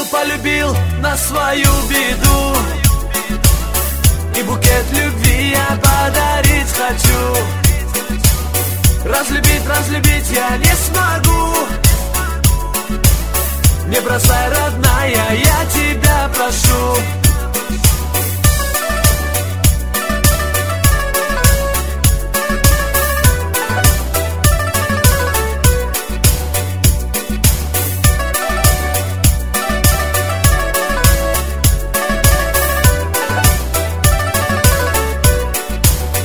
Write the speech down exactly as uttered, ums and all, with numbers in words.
полюбил на свою беду, и букет любви я подарить хочу. Разлюбить, разлюбить я не смогу. Не бросай, родная, я тебя прошу.